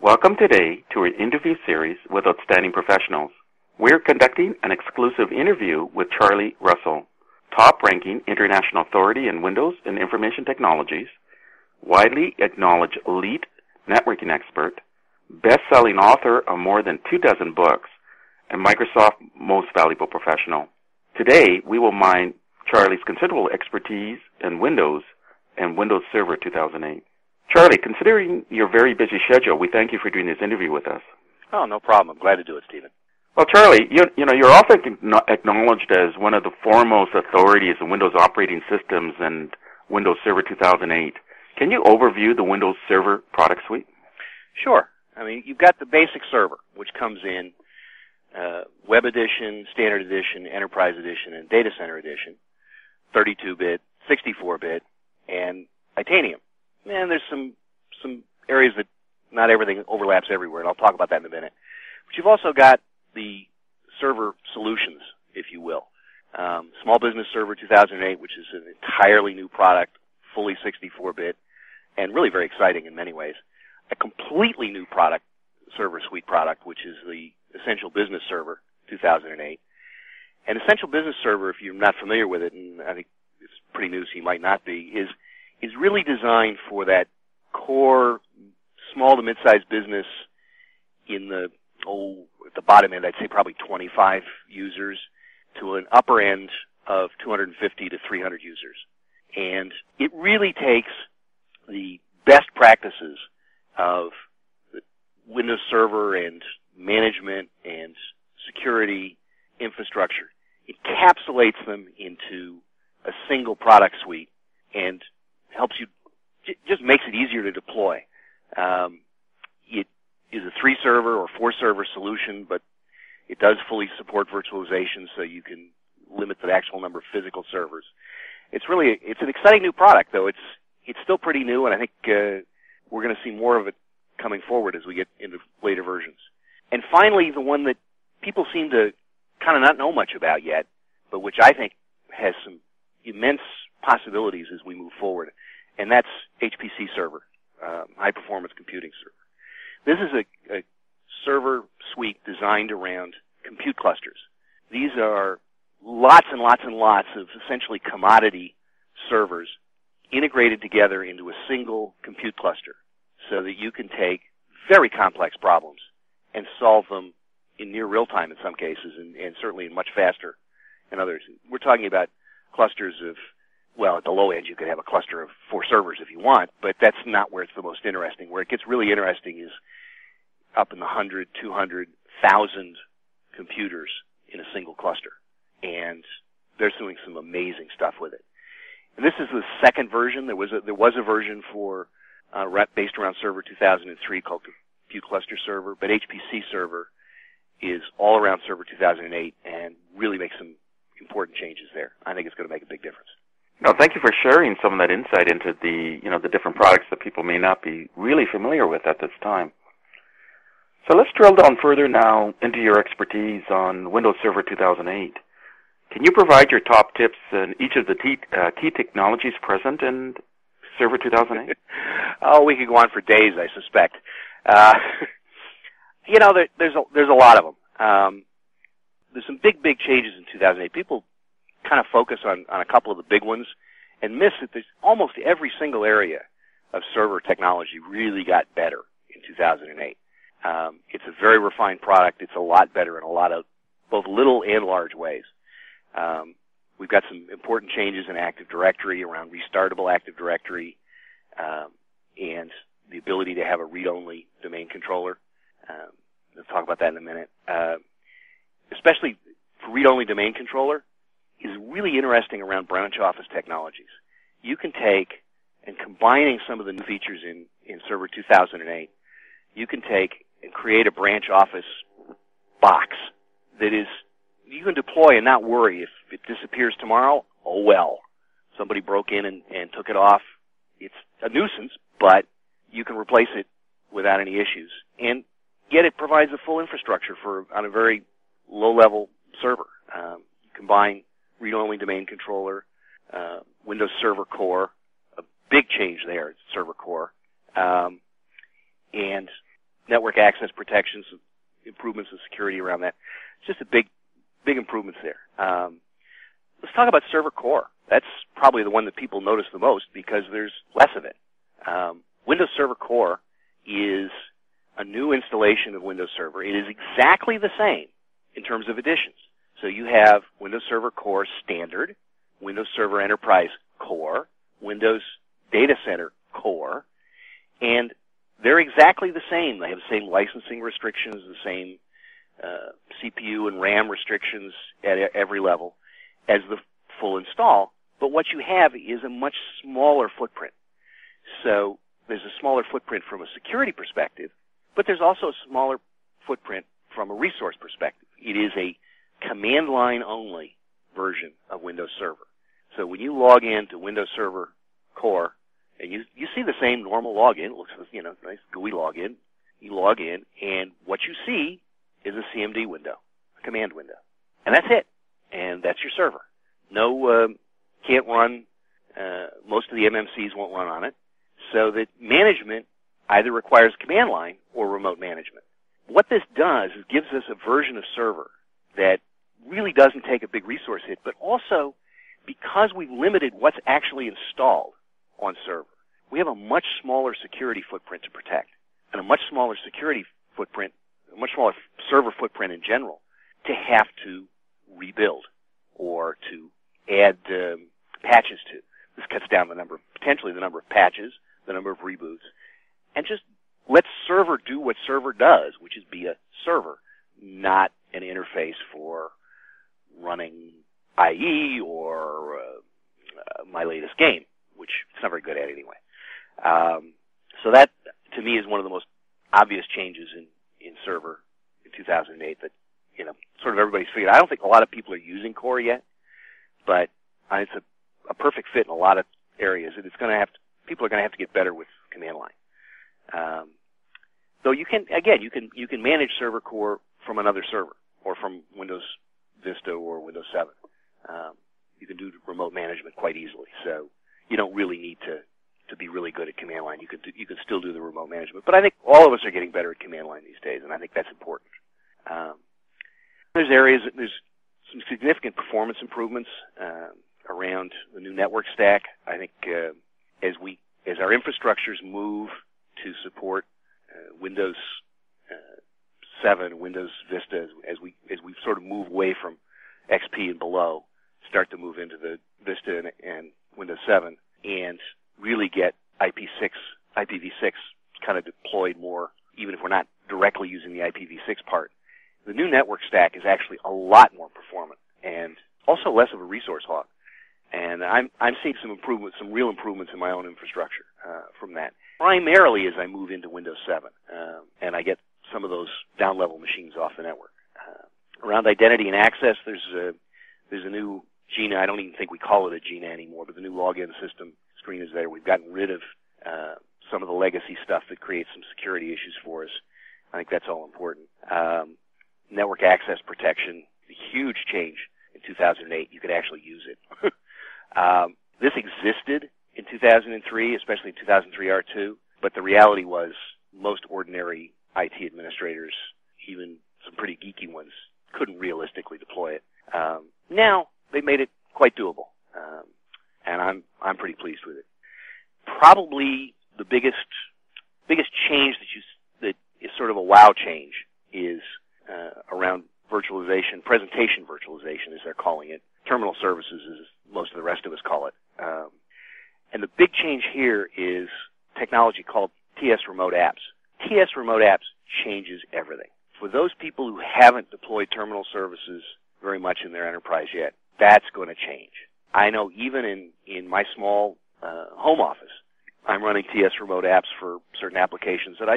Welcome today to our interview series with outstanding professionals. We're conducting an exclusive interview with Charlie Russell, top-ranking international authority in Windows and information technologies, widely acknowledged elite networking expert, best-selling author of more than 24 books, and Microsoft Most Valuable Professional. Today, we will mine Charlie's considerable expertise in Windows and Windows Server 2008. Charlie, considering your very busy schedule, we thank you for doing this interview with us. Oh, no problem. I'm glad to do it, Stephen. Well, Charlie, you're often acknowledged as one of the foremost authorities in Windows operating systems and Windows Server 2008. Can you overview the Windows Server product suite? Sure. I mean, you've got the basic server, which comes in Web Edition, Standard Edition, Enterprise Edition, and Data Center Edition, 32-bit, 64-bit, and Titanium. And there's some areas that not everything overlaps everywhere, and I'll talk about that in a minute. But you've also got the server solutions, if you will. Small Business Server 2008, which is an entirely new product, fully 64-bit, and really very exciting in many ways. A completely new product, server suite product, which is the Essential Business Server 2008. And Essential Business Server, if you're not familiar with it, and I think it's pretty new, so you might not be, is really designed for that core small to mid-sized business in the at the bottom end, I'd say probably 25 users, to an upper end of 250 to 300 users. And it really takes the best practices of the Windows Server and management and security infrastructure, encapsulates them into a single product suite, and helps you, just makes it easier to deploy. It is a 3-server or 4-server solution, but it does fully support virtualization, so you can limit the actual number of physical servers. It's an exciting new product, though. It's still pretty new, and I think we're going to see more of it coming forward as we get into later versions. And finally, the one that people seem to kind of not know much about yet, but which I think has some immense possibilities as we move forward, and that's HPC server, high performance computing server. This is a server suite designed around compute clusters. These are lots and lots and lots of essentially commodity servers integrated together into a single compute cluster, so that you can take very complex problems and solve them in near real time in some cases, and certainly much faster in others. We're talking about clusters of, well, at the low end, you could have a cluster of 4 servers if you want, but that's not where it's the most interesting. Where it gets really interesting is up in the 100, 200, 1,000 computers in a single cluster. And they're doing some amazing stuff with it. And this is the second version. There was a version for based around Server 2003 called Compute Cluster Server, but HPC Server is all around Server 2008 and really makes some important changes there. I think it's going to make a big difference. No, thank you for sharing some of that insight into the different products that people may not be really familiar with at this time. So let's drill down further now into your expertise on Windows Server 2008. Can you provide your top tips in each of the key technologies present in Server 2008? Oh, we could go on for days, I suspect. There's a lot of them. There's some big changes in 2008. People kind of focus on a couple of the big ones and miss that there's almost every single area of server technology really got better in 2008. It's a very refined product. It's a lot better in a lot of both little and large ways. We've got some important changes in Active Directory around restartable Active Directory, and the ability to have a read-only domain controller. We'll talk about that in a minute. Especially for read-only domain controller is really interesting around branch office technologies. You can take, and combining some of the new features in Server 2008, you can take and create a branch office box that is, you can deploy and not worry if it disappears tomorrow. Oh well, somebody broke in and took it off. It's a nuisance, but you can replace it without any issues. And yet it provides a full infrastructure on a very low-level server. Combine read-only domain controller, Windows Server Core, a big change there, Server Core, and network access protections, improvements in security around that. It's just a big improvements there. Let's talk about server core. That's probably the one that people notice the most because there's less of it. Windows Server Core is a new installation of Windows Server. It is exactly the same in terms of additions. So you have Windows Server Core Standard, Windows Server Enterprise Core, Windows Data Center Core, and they're exactly the same. They have the same licensing restrictions, the same CPU and RAM restrictions at every level as the full install. But what you have is a much smaller footprint. So there's a smaller footprint from a security perspective, but there's also a smaller footprint from a resource perspective. It is a command line only version of Windows Server. So when you log in to Windows Server Core, and you see the same normal login, it looks, nice GUI login. You log in, and what you see is a CMD window, a command window. And that's it. And that's your server. No, can't run, most of the MMCs won't run on it. So that management either requires command line or remote management. What this does is gives us a version of server that really doesn't take a big resource hit, but also because we've limited what's actually installed on server, we have a much smaller security footprint to protect and a much smaller security footprint, a much smaller server footprint in general to have to rebuild or to add patches to. This cuts down potentially the number of patches, the number of reboots, and just let server do what server does, which is be a server, not an interface for running IE or my latest game, which it's not very good at anyway. So that, to me, is one of the most obvious changes in server in 2008 that, sort of everybody's figured. I don't think a lot of people are using Core yet, but it's a perfect fit in a lot of areas, and people are going to have to get better with command line. Though you can manage Server Core from another server or from Windows Vista or Windows 7. You can do remote management quite easily, so you don't really need to be really good at command line. You can still do the remote management, but I think all of us are getting better at command line these days, and I think that's important. There's some significant performance improvements around the new network stack. I think as our infrastructures move to support Windows 7, Windows Vista, as we sort of move away from XP and below, start to move into the Vista and Windows 7, and really get IPv6 kind of deployed more, even if we're not directly using the IPv6 part. The new network stack is actually a lot more performant and also less of a resource hog. And I'm seeing some real improvements in my own infrastructure from that. Primarily as I move into Windows 7, and I get some of those down-level machines off the network. Around identity and access, there's a new GINA. I don't even think we call it a GINA anymore, but the new login system screen is there. We've gotten rid of some of the legacy stuff that creates some security issues for us. I think that's all important. Network access protection, a huge change in 2008. You could actually use it. This existed in 2003, especially in 2003 R2, but the reality was most ordinary IT administrators, even some pretty geeky ones, couldn't realistically deploy it. Now they made it quite doable, and I'm pretty pleased with it. Probably the biggest change that is sort of a wow change is around virtualization, presentation virtualization, as they're calling it. Terminal services, as most of the rest of us call it. And the big change here is technology called TS Remote Apps. TS Remote Apps changes everything. For those people who haven't deployed terminal services very much in their enterprise yet, that's going to change. I know even in my small home office, I'm running TS Remote Apps for certain applications that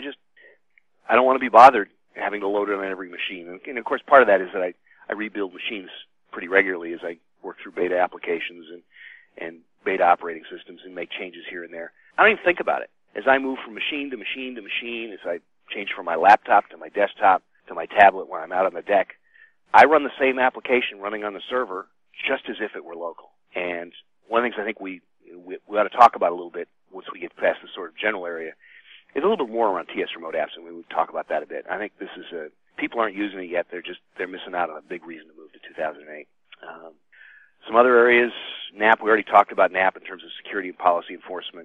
I don't want to be bothered having to load it on every machine. And of course, part of that is that I rebuild machines pretty regularly as I work through beta applications and beta operating systems and make changes here and there. I don't even think about it. As I move from machine to machine to machine, as I change from my laptop to my desktop to my tablet when I'm out on the deck, I run the same application running on the server just as if it were local. And one of the things I think we ought to talk about a little bit once we get past this sort of general area is a little bit more around TS remote apps, and we would talk about that a bit. I think this is people aren't using it yet. They're missing out on a big reason to move to 2008. Some other areas, NAP, we already talked about NAP in terms of security and policy enforcement.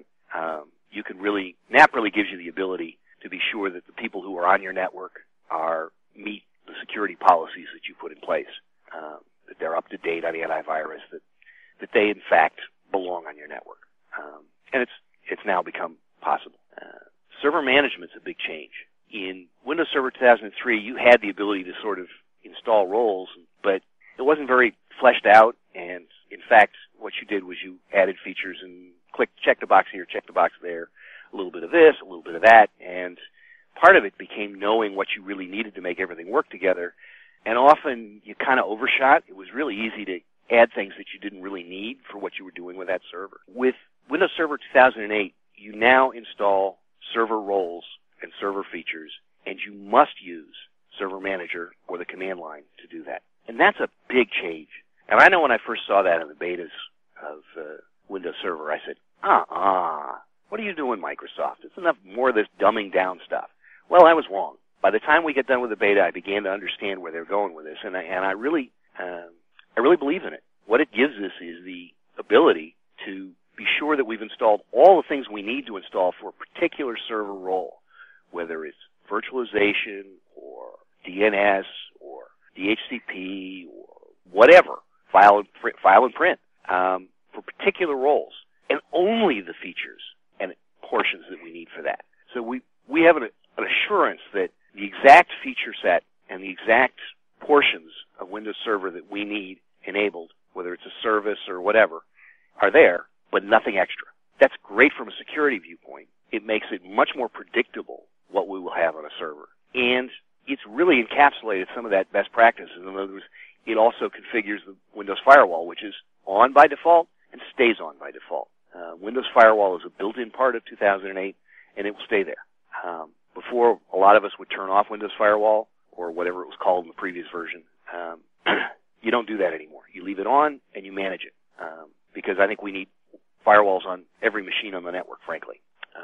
NAP really gives you the ability to be sure that the people who are on your network meet the security policies that you put in place, that they're up to date on antivirus, that they in fact belong on your network. And it's now become possible. Server management's a big change. In Windows Server 2003, you had the ability to sort of install roles, but it wasn't very fleshed out, and in fact, what you did was you added features and check the box here, check the box there, a little bit of this, a little bit of that, and part of it became knowing what you really needed to make everything work together, and often you kind of overshot. It was really easy to add things that you didn't really need for what you were doing with that server. With Windows Server 2008, you now install server roles and server features, and you must use Server Manager or the command line to do that. And that's a big change. And I know when I first saw that in the betas of Windows Server, I said, what are you doing, Microsoft? It's enough more of this dumbing down stuff. Well, I was wrong. By the time we get done with the beta, I began to understand where they're going with this, and I really believe in it. What it gives us is the ability to be sure that we've installed all the things we need to install for a particular server role, whether it's virtualization or DNS or DHCP or whatever, file and print, for particular roles, and only the features and portions that we need for that. So we have an assurance that the exact feature set and the exact portions of Windows Server that we need enabled, whether it's a service or whatever, are there, but nothing extra. That's great from a security viewpoint. It makes it much more predictable what we will have on a server. And it's really encapsulated some of that best practices. In other words, it also configures the Windows Firewall, which is on by default and stays on by default. Windows Firewall is a built-in part of 2008, and it will stay there. Before, a lot of us would turn off Windows Firewall, or whatever it was called in the previous version. You don't do that anymore. You leave it on, and you manage it, because I think we need firewalls on every machine on the network, frankly.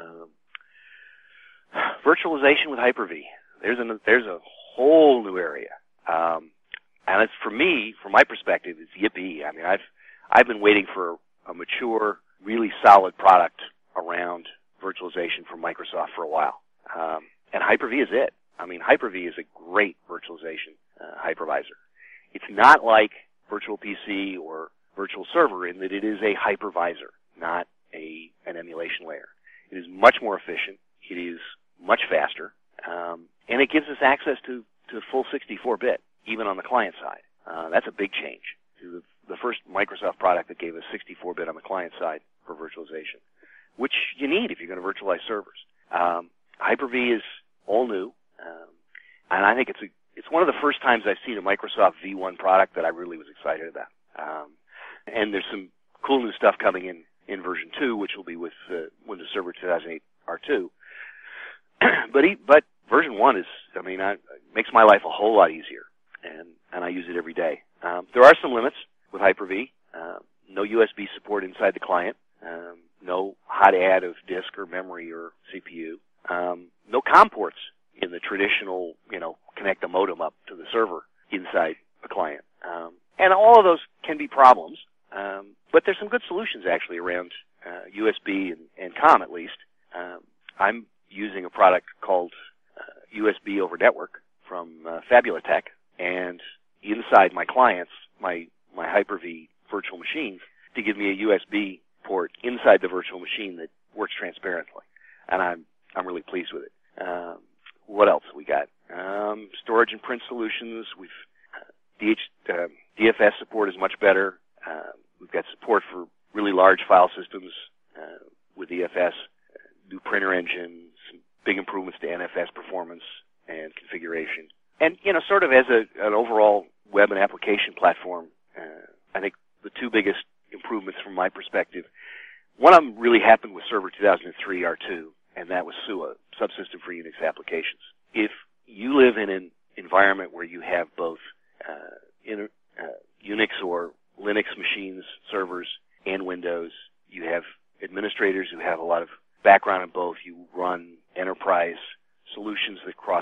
Virtualization with Hyper-V. There's a whole new area. And it's, for me, from my perspective, it's yippee. I mean, I've been waiting for a mature, really solid product around virtualization from Microsoft for a while. And Hyper-V is it. I mean, Hyper-V is a great virtualization hypervisor. It's not like Virtual PC or Virtual Server in that it is a hypervisor, not an emulation layer. It is much more efficient. It is much faster. And it gives us access to full 64-bit, even on the client side. That's a big change. The first Microsoft product that gave us 64-bit on the client side for virtualization, which you need if you're going to virtualize servers. Hyper-V is all new, and I think it's one of the first times I've seen a Microsoft V1 product that I really was excited about. And there's some cool new stuff coming in version 2, which will be with Windows Server 2008 R2. But version 1 makes my life a whole lot easier, and I use it every day. There are some limits with Hyper-V. No USB support inside the client. No hot add of disk or memory or CPU. No COM ports in the traditional, connect the modem up to the server inside the client. And all of those can be problems. But there's some good solutions actually around USB and COM at least. I'm using a product called USB over network from Fabulatech, and inside my clients, my Hyper-V virtual machines, to give me a USB port inside the virtual machine that works transparently, and I'm really pleased with it. What else we got? Storage and print solutions. DFS support is much better. We've got support for really large file systems with DFS. New printer engine, some big improvements to NFS performance and configuration. And, sort of as an overall web and application platform, I think the two biggest improvements from my perspective, one I'm really happy with Server 2003 R2, and that was SUA, Subsystem for Unix Applications. If you live in an environment where you have both Unix or Linux machines, servers, and Windows, you have administrators who have a lot of background in both, you run enterprise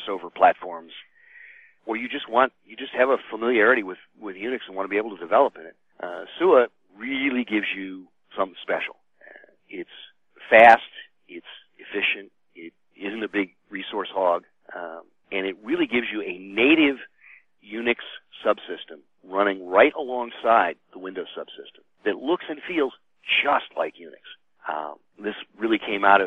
crossover platforms, or you just have a familiarity with Unix and want to be able to develop in it. SUA really gives you something special. It's fast, it's efficient, it isn't a big resource hog, and it really gives you a native Unix subsystem running right alongside the Windows subsystem that looks and feels just like Unix. This really came out of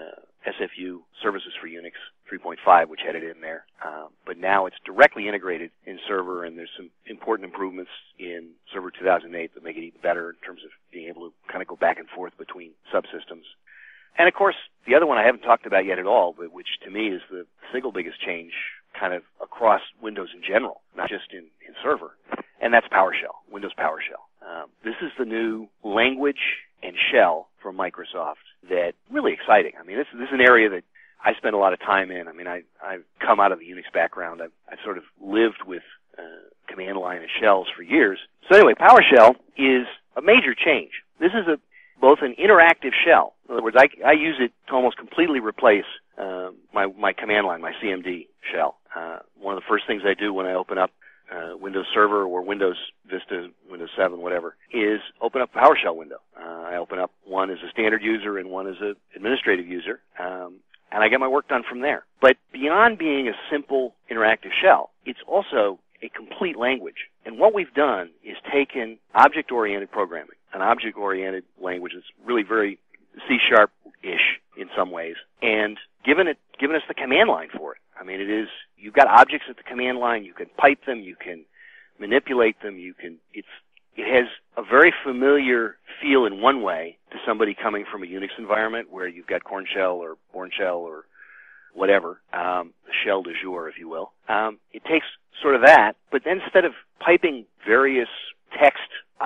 SFU, Services for Unix 3.5, which had it in there. But now it's directly integrated in Server, and there's some important improvements in Server 2008 that make it even better in terms of being able to kind of go back and forth between subsystems. And, of course, the other one I haven't talked about yet at all, but which to me is the single biggest change kind of across Windows in general, not just in Server, and that's PowerShell, Windows PowerShell. This is the new language and shell from Microsoft that really exciting. I mean, this is an area that I spend a lot of time in. I mean, I've come out of the Unix background. I've sort of lived with command line and shells for years. So anyway, PowerShell is a major change. This is both an interactive shell. In other words, I use it to almost completely replace my command line, my CMD shell. One of the first things I do when I open up Windows Server or Windows Vista, Windows 7, whatever, is open up a PowerShell window. I open up one as a standard user and one as an administrative user, and I get my work done from there. But beyond being a simple interactive shell, it's also a complete language. And what we've done is taken object-oriented programming, an object-oriented language that's really very C-sharp-ish in some ways, and given us the command line for it. I mean, you've got objects at the command line, you can pipe them, you can manipulate them, it has a very familiar feel in one way to somebody coming from a Unix environment where you've got Korn shell or Bourne shell or whatever, shell du jour, if you will. It takes sort of that, but then instead of piping various text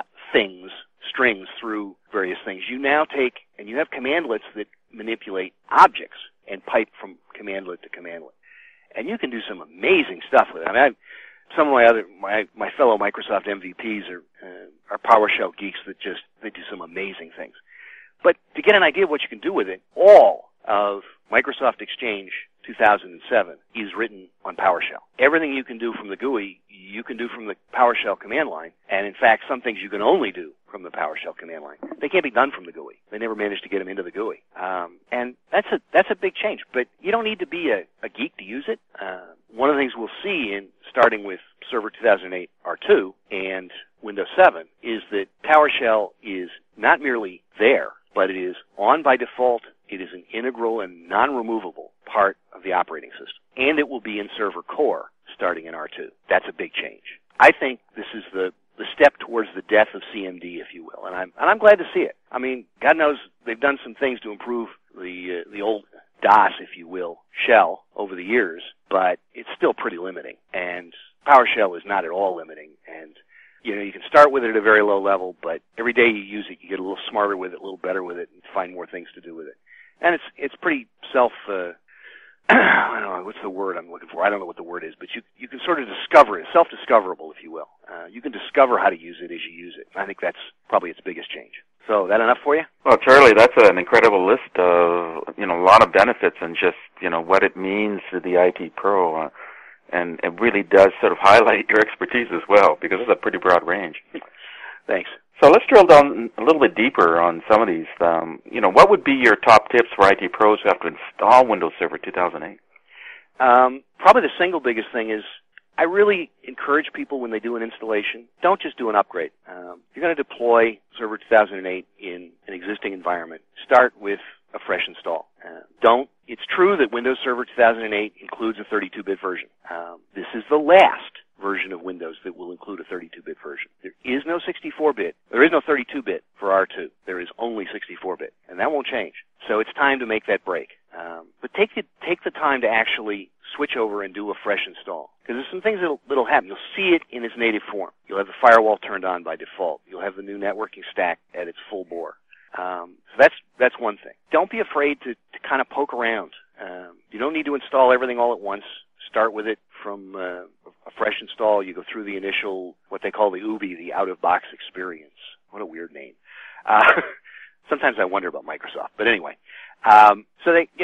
strings through various things, you now take, and you have commandlets that manipulate objects and pipe from commandlet to commandlet. And you can do some amazing stuff with it. I mean, some of my fellow Microsoft MVPs are PowerShell geeks that they do some amazing things. But to get an idea of what you can do with it, all of Microsoft Exchange 2007 is written on PowerShell. Everything you can do from the GUI, you can do from the PowerShell command line. And in fact, some things you can only do from the PowerShell command line. They can't be done from the GUI. They never managed to get them into the GUI. And that's a big change. But you don't need to be a geek to use it. One of the things we'll see starting with Server 2008 R2 and Windows 7 is that PowerShell is not merely there, but it is on by default. It is an integral and non-removable part of the operating system. And it will be in Server Core starting in R2. That's a big change. I think this is the step towards the death of CMD, if you will. And I'm glad to see it. I mean, God knows they've done some things to improve the old DOS, if you will, shell over the years, but it's still pretty limiting. And PowerShell is not at all limiting. And you can start with it at a very low level, but every day you use it, you get a little smarter with it, a little better with it, and find more things to do with it. And it's pretty I don't know, what's the word I'm looking for? I don't know what the word is, but you can sort of discover it, self-discoverable, if you will. You can discover how to use it as you use it. I think that's probably its biggest change. So, that enough for you? Well, Charlie, that's an incredible list of, a lot of benefits and just, what it means to the IT pro. And it really does sort of highlight your expertise as well, because it's a pretty broad range. Thanks. So let's drill down a little bit deeper on some of these. What would be your top tips for IT pros who have to install Windows Server 2008? Probably the single biggest thing is I really encourage people when they do an installation, don't just do an upgrade. You're going to deploy Server 2008 in an existing environment. Start with a fresh install. It's true that Windows Server 2008 includes a 32-bit version. This is the last version of Windows that will include a 32-bit version. There is no 64-bit. There is no 32-bit for R2. There is only 64-bit, and that won't change. So it's time to make that break. But take the time to actually switch over and do a fresh install, because there's some things that'll happen. You'll see it in its native form. You'll have the firewall turned on by default. You'll have the new networking stack at its full bore. So that's one thing. Don't be afraid to kind of poke around. You don't need to install everything all at once. Start with it from a fresh install. You go through the initial, what they call the UBI, the out-of-box experience. What a weird name. Sometimes I wonder about Microsoft, but anyway. So you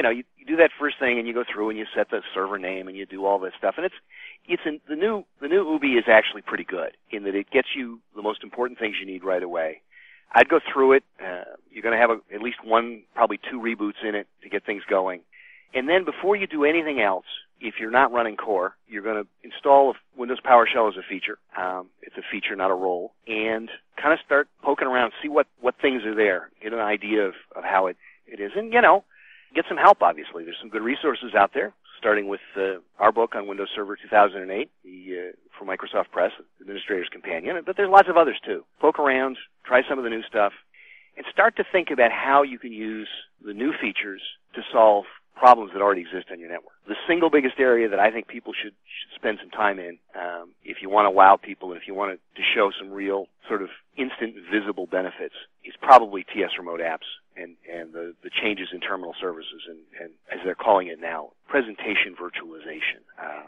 do that first thing, and you go through and you set the server name and you do all this stuff. And the new UBI is actually pretty good in that it gets you the most important things you need right away. I'd go through it. You're going to have at least one, probably two reboots in it to get things going. And then before you do anything else, if you're not running core, you're going to install Windows PowerShell as a feature. It's a feature, not a role. And kind of start poking around, see what things are there. Get an idea of how it is. And, get some help, obviously. There's some good resources out there, starting with our book on Windows Server 2008 for Microsoft Press, Administrator's Companion. But there's lots of others, too. Poke around, try some of the new stuff, and start to think about how you can use the new features to solve problems that already exist on your network. The single biggest area that I think people should spend some time in, if you want to wow people and if you want to show some real sort of instant visible benefits, is probably TS Remote Apps and the changes in terminal services and as they're calling it now, presentation virtualization.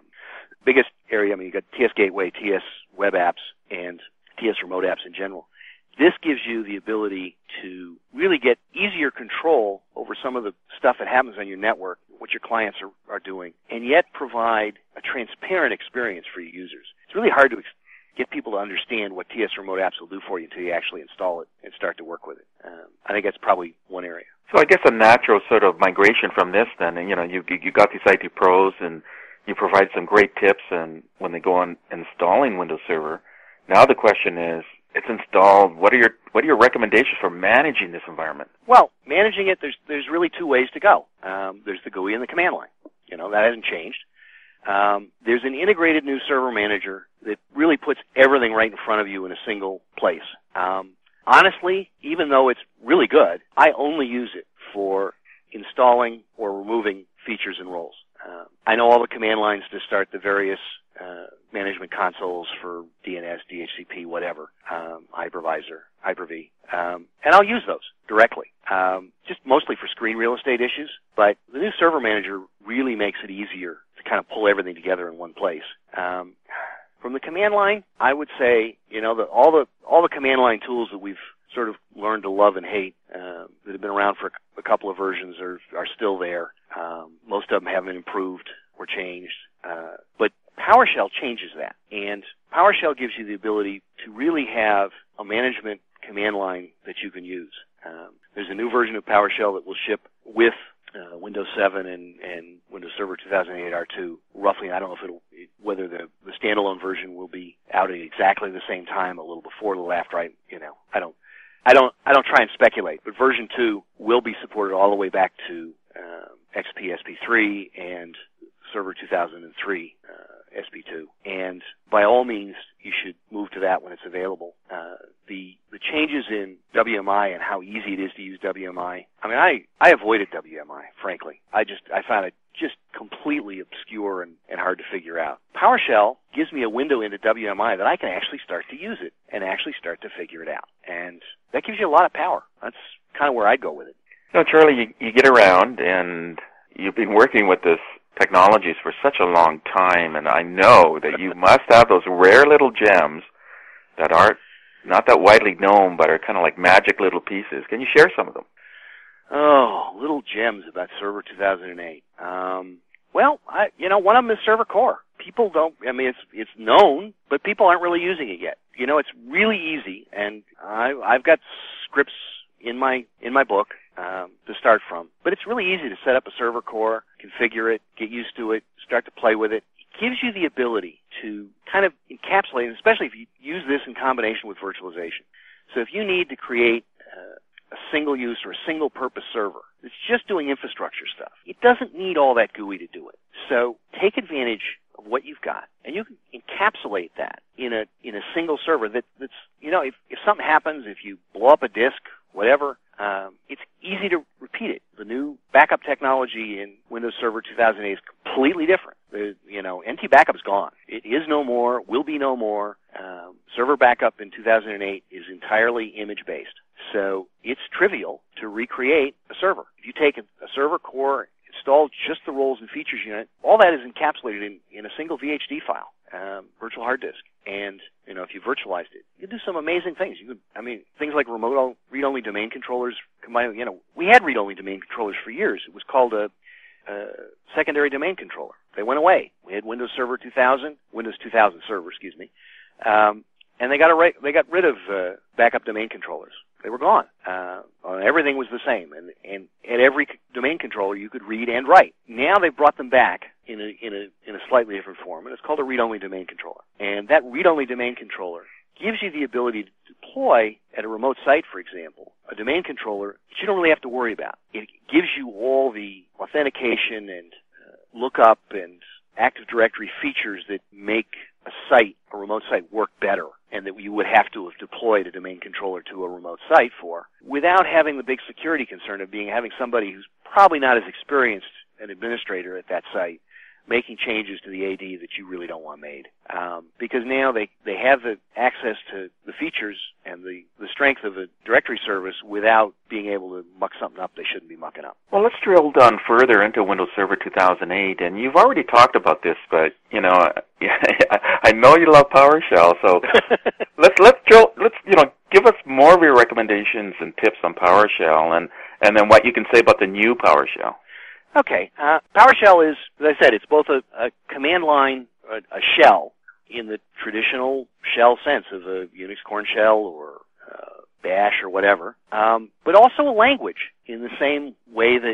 Biggest area, you got TS Gateway, TS Web Apps, and TS Remote Apps in general. This gives you the ability to really get easier control over some of the stuff that happens on your network, what your clients are doing, and yet provide a transparent experience for your users. It's really hard to get people to understand what TS Remote Apps will do for you until you actually install it and start to work with it. I think that's probably one area. So I guess a natural sort of migration from this then, and you got these IT pros and you provide some great tips and when they go on installing Windows Server. Now the question is, it's installed. What are your recommendations for managing this environment? Well, managing it, there's really two ways to go. There's the GUI and the command line. That hasn't changed. There's an integrated new server manager that really puts everything right in front of you in a single place. Honestly, even though it's really good, I only use it for installing or removing features and roles. I know all the command lines to start the various management consoles for DNS, DHCP, whatever, Hypervisor, Hyper-V, and I'll use those directly, just mostly for screen real estate issues. But the new server manager really makes it easier to kind of pull everything together in one place. From the command line, I would say, all the command line tools that we've sort of learned to love and hate, that have been around for a couple of versions are still there. Most of them haven't improved or changed, but PowerShell changes that, and PowerShell gives you the ability to really have a management command line that you can use. There's a new version of PowerShell that will ship with Windows 7 and Windows Server 2008 R2. Roughly, I don't know whether the standalone version will be out at exactly the same time, a little before, a little after. I don't try and speculate, but version 2 will be supported all the way back to XP SP3 and Server 2003 SP2. And by all means, you should move to that when it's available. The changes in WMI and how easy it is to use WMI. I avoided WMI, frankly. I found it just completely obscure and hard to figure out. PowerShell gives me a window into WMI that I can actually start to use it and actually start to figure it out. And that gives you a lot of power. That's kind of where I'd go with it. Charlie, you get around and you've been working with this technologies for such a long time, and I know that you must have those rare little gems that are not that widely known, but are kind of like magic little pieces. Can you share some of them? Oh, little gems about Server 2008. Well, one of them is Server Core. People don't, it's known, but people aren't really using it yet. It's really easy, and I've got scripts in my book to start from. But it's really easy to set up a Server Core, configure it, get used to it, start to play with it. It gives you the ability to kind of encapsulate, and especially if you use this in combination with virtualization. So if you need to create a single-use or a single-purpose server that's just doing infrastructure stuff, it doesn't need all that GUI to do it. So take advantage of what you've got, and you can encapsulate that in a single server that's if something happens, if you blow up a disk, whatever, it's easy to repeat it. The new backup technology in Windows Server 2008 is completely different. NT backup's gone. It is no more, will be no more. Server backup in 2008 is entirely image-based. So it's trivial to recreate a server. If you take a server core, install just the roles and features unit, all that is encapsulated in a single VHD file, virtual hard disk. And, if you virtualized it, you can do some amazing things. Things like remote read-only domain controllers combined. We had read-only domain controllers for years. It was called secondary domain controller. They went away. We had Windows Server 2000, Windows 2000 Server, and they got rid of backup domain controllers. They were gone. Everything was the same, and at every domain controller you could read and write. Now they've brought them back in a slightly different form, and it's called a read-only domain controller. And that read-only domain controller gives you the ability to deploy at a remote site, for example, a domain controller that you don't really have to worry about. It gives you all the authentication and lookup and Active Directory features that make a remote site work better, and that you would have to have deployed a domain controller to a remote site for, without having the big security concern of having somebody who's probably not as experienced an administrator at that site making changes to the AD that you really don't want made. Because now they have the access to the features and the strength of a directory service without being able to muck something up they shouldn't be mucking up. Well, let's drill down further into Windows Server 2008, and you've already talked about this, but I know you love PowerShell, so let's give us more of your recommendations and tips on PowerShell, and then what you can say about the new PowerShell. Okay. PowerShell is, as I said, it's both a command line, a shell in the traditional shell sense of a Unix Korn shell or Bash or whatever, but also a language in the same way that,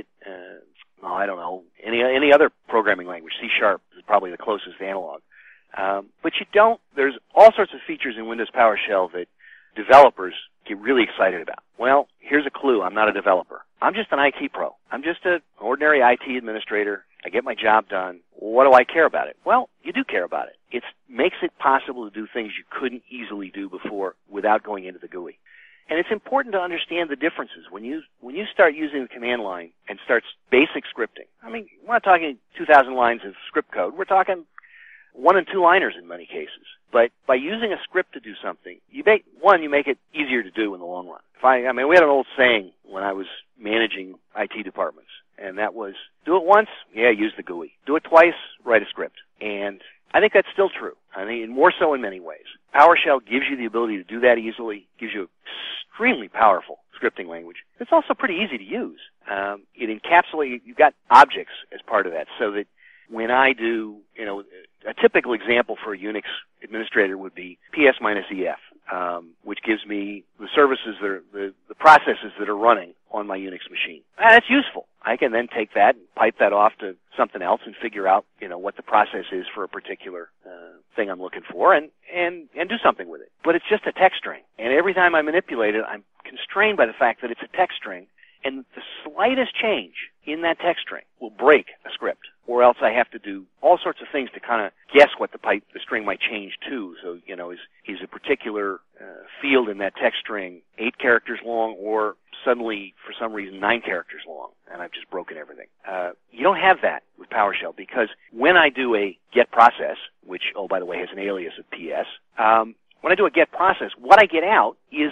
any other programming language. C# is probably the closest analog. But there's all sorts of features in Windows PowerShell that developers get really excited about. Well, here's a clue. I'm not a developer. I'm just an IT pro. I'm just an ordinary IT administrator. I get my job done. What do I care about it? Well, you do care about it. It makes it possible to do things you couldn't easily do before without going into the GUI. And it's important to understand the differences. When you start using the command line and starts basic scripting, we're not talking 2,000 lines of script code. We're talking 1- and 2-liners in many cases. But by using a script to do something, you make it easier to do in the long run. We had an old saying when I was managing IT departments, and that was, do it once, use the GUI. Do it twice, write a script. And I think that's still true. More so in many ways. PowerShell gives you the ability to do that easily, gives you extremely powerful scripting language. It's also pretty easy to use. It encapsulates, you've got objects as part of that, so that when I do, a typical example for a Unix administrator would be ps-ef, which gives me the services the processes that are running on my Unix machine. That's useful. I can then take that and pipe that off to something else and figure out, what the process is for a particular thing I'm looking for and do something with it. But it's just a text string. And every time I manipulate it, I'm constrained by the fact that it's a text string, and the slightest change in that text string will break a script. Or else I have to do all sorts of things to kind of guess what the string might change to. So, is a particular field in that text string 8 characters long, or suddenly, for some reason, 9 characters long, and I've just broken everything. You don't have that with PowerShell, because when I do a get process, which, oh, by the way, has an alias of PS, when I do a get process, what I get out is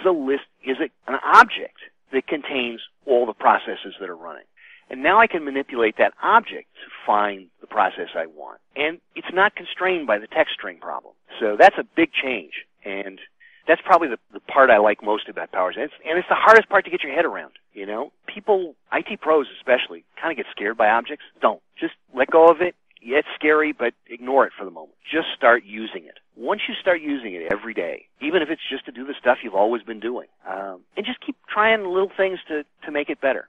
an object that contains all the processes that are running. And now I can manipulate that object to find the process I want. And it's not constrained by the text string problem. So that's a big change. And that's probably the part I like most about PowerShell. And it's the hardest part to get your head around. People, IT pros especially, kind of get scared by objects. Don't. Just let go of it. Yeah, it's scary, but ignore it for the moment. Just start using it. Once you start using it every day, even if it's just to do the stuff you've always been doing, and just keep trying little things to make it better.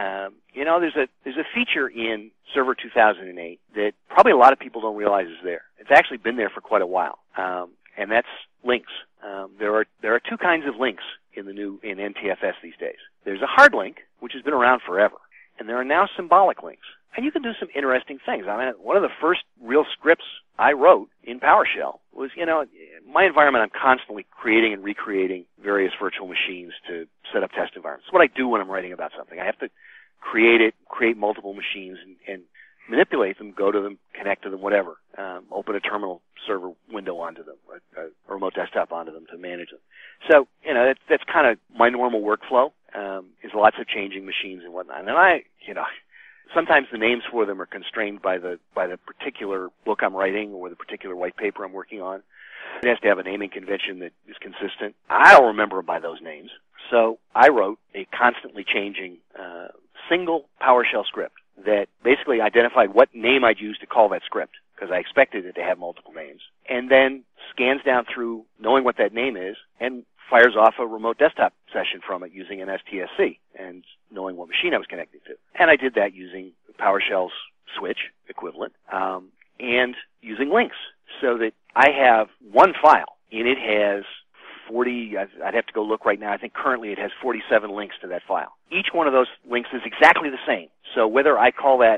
There's a feature in Server 2008 that probably a lot of people don't realize is there. It's actually been there for quite a while, and that's links. There are 2 kinds of links in NTFS these days. There's a hard link, which has been around forever, and there are now symbolic links. And you can do some interesting things. One of the first real scripts I wrote in PowerShell was, my environment, I'm constantly creating and recreating various virtual machines to set up test environments. It's what I do when I'm writing about something. I have to create multiple machines and manipulate them, go to them, connect to them, whatever. Open a terminal server window onto them, a remote desktop onto them to manage them. So, that's kind of my normal workflow, is lots of changing machines and whatnot. And sometimes the names for them are constrained by the particular book I'm writing or the particular white paper I'm working on. It has to have a naming convention that is consistent. I don't remember them by those names. So I wrote a constantly changing single PowerShell script that basically identified what name I'd use to call that script, because I expected it to have multiple names, and then scans down through knowing what that name is and fires off a remote desktop session from it using an STSC and knowing what machine I was connecting to. And I did that using PowerShell's switch equivalent and using links, so that I have one file and it has 40, I'd have to go look right now, I think currently it has 47 links to that file. Each one of those links is exactly the same. So whether I call that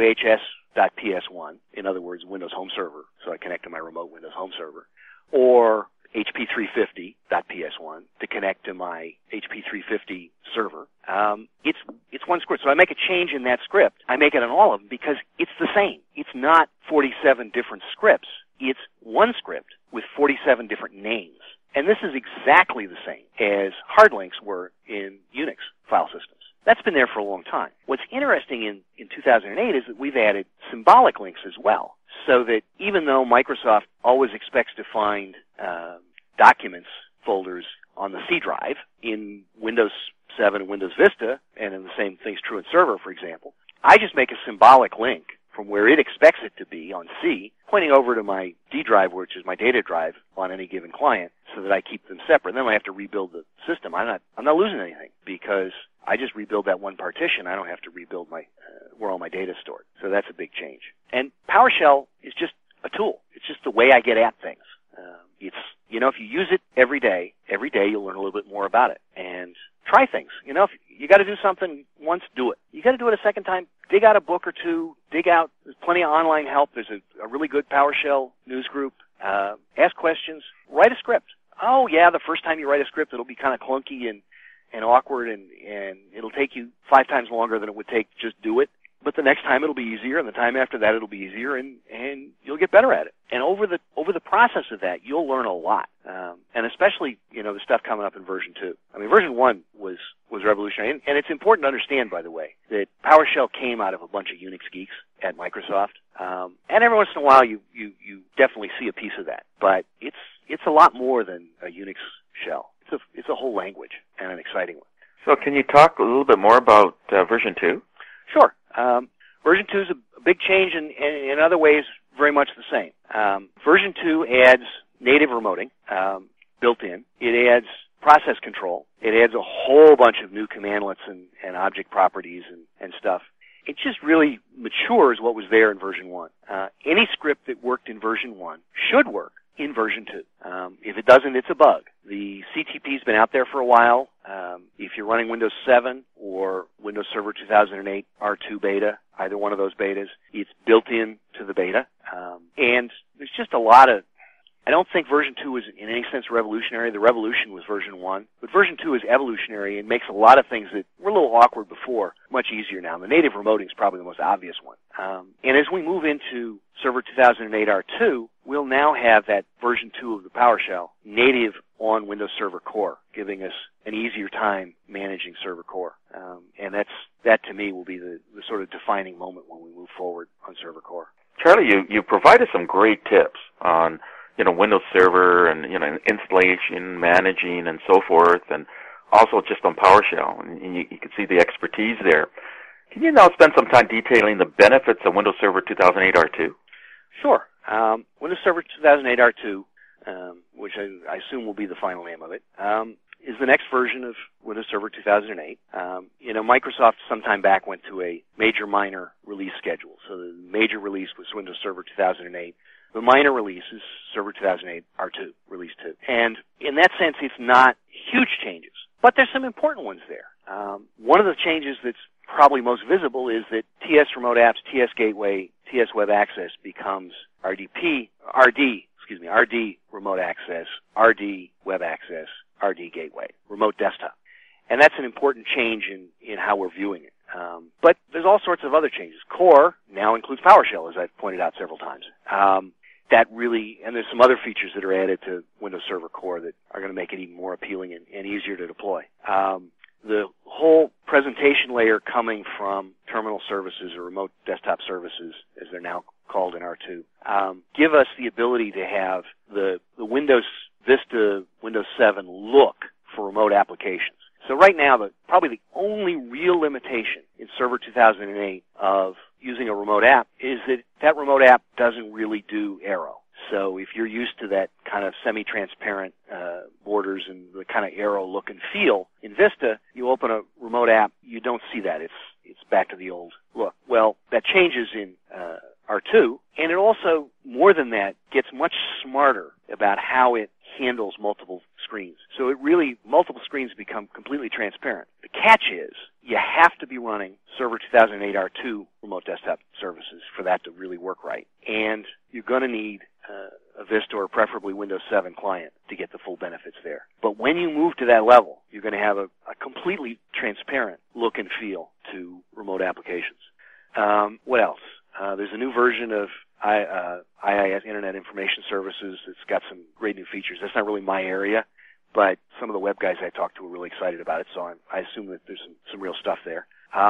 WHS.PS1, in other words, Windows Home Server, so I connect to my remote Windows Home Server, or HP350.PS1 to connect to my HP350 server, it's one script. So I make a change in that script. I make it on all of them because it's the same. It's not 47 different scripts. It's one script with 47 different names. And this is exactly the same as hard links were in Unix file systems. That's been there for a long time. What's interesting in 2008 is that we've added symbolic links as well, so that even though Microsoft always expects to find documents folders on the C drive in Windows 7 and Windows Vista, and in the same thing's true in Server, for example, I just make a symbolic link from where it expects it to be on C, pointing over to my D drive, which is my data drive on any given client, so that I keep them separate. Then I have to rebuild the system. I'm not losing anything because I just rebuild that one partition. I don't have to rebuild where all my data is stored. So that's a big change. And PowerShell is just a tool. It's just the way I get at things. If you use it every day you'll learn a little bit more about it. And try things. If you got to do something once, do it. You got to do it a second time, dig out a book or two, there's plenty of online help. There's a really good PowerShell news group. Ask questions, write a script. Oh yeah, the first time you write a script, it'll be kind of clunky and awkward, and it'll take you 5 times longer than it would take just do it. But the next time it'll be easier, and the time after that it'll be easier, and you'll get better at it. And over the process of that, you'll learn a lot. And especially, the stuff coming up in version 2. I mean, version 1 was revolutionary. And it's important to understand, by the way, that PowerShell came out of a bunch of Unix geeks at Microsoft. And every once in a while you definitely see a piece of that. But it's a lot more than a Unix shell. It's a whole language, and an exciting one. So can you talk a little bit more about version 2? Sure. Version 2 is a big change, and in other ways, very much the same. Version 2 adds native remoting built in. It adds process control. It adds a whole bunch of new commandlets and object properties and stuff. It just really matures what was there in version 1. Any script that worked in version 1 should work in version 2. If it doesn't, it's a bug. The CTP's been out there for a while. If you're running Windows 7 or Windows Server 2008 R2 beta, either one of those betas, it's built in to the beta. And there's just a lot of, I don't think version 2 is in any sense revolutionary. The revolution was version 1. But version 2 is evolutionary and makes a lot of things that were a little awkward before much easier now. The native remoting is probably the most obvious one. And as we move into Server 2008 R2, we'll now have that version 2 of the PowerShell native on Windows Server Core, giving us an easier time managing Server Core. And that to me will be the sort of defining moment when we move forward on Server Core. Charlie, you provided some great tips on Windows Server and installation, managing, and so forth, and also just on PowerShell, and you can see the expertise there. Can you now spend some time detailing the benefits of Windows Server 2008 R2? Sure. Windows Server 2008 R2, which I assume will be the final name of it, is the next version of Windows Server 2008. Microsoft sometime back went to a major-minor release schedule. So the major release was Windows Server 2008. The minor release is Server 2008 R2, Release 2. And in that sense, it's not huge changes. But there's some important ones there. One of the changes that's probably most visible is that TS Remote Apps, TS Gateway, TS Web Access becomes RD Remote Access, RD Web Access, RD Gateway, Remote Desktop. And that's an important change in how we're viewing it. But there's all sorts of other changes. Core now includes PowerShell, as I've pointed out several times. And there's some other features that are added to Windows Server Core that are going to make it even more appealing and easier to deploy. The whole presentation layer coming from terminal services or remote desktop services, as they're now called in R2, give us the ability to have the Windows Vista, Windows 7 look for remote applications. So right now, probably the only real limitation in Server 2008 of using a remote app is that remote app doesn't really do Aero. So if you're used to that kind of semi-transparent borders and the kind of Aero look and feel in Vista, you open a remote app, you don't see that. It's back to the old look. Well, that changes in R2, and it also, more than that, gets much smarter about how it handles multiple screens. So multiple screens become completely transparent. The catch is you have to be running Server 2008 R2 remote desktop services for that to really work right. And you're going to need a Vista or preferably Windows 7 client to get the full benefits there. But when you move to that level, you're going to have a completely transparent look and feel to remote applications. What else? There's a new version of IIS, Internet Information Services. It's got some great new features. That's not really my area, but some of the web guys I talked to were really excited about it, so I assume that there's some real stuff there.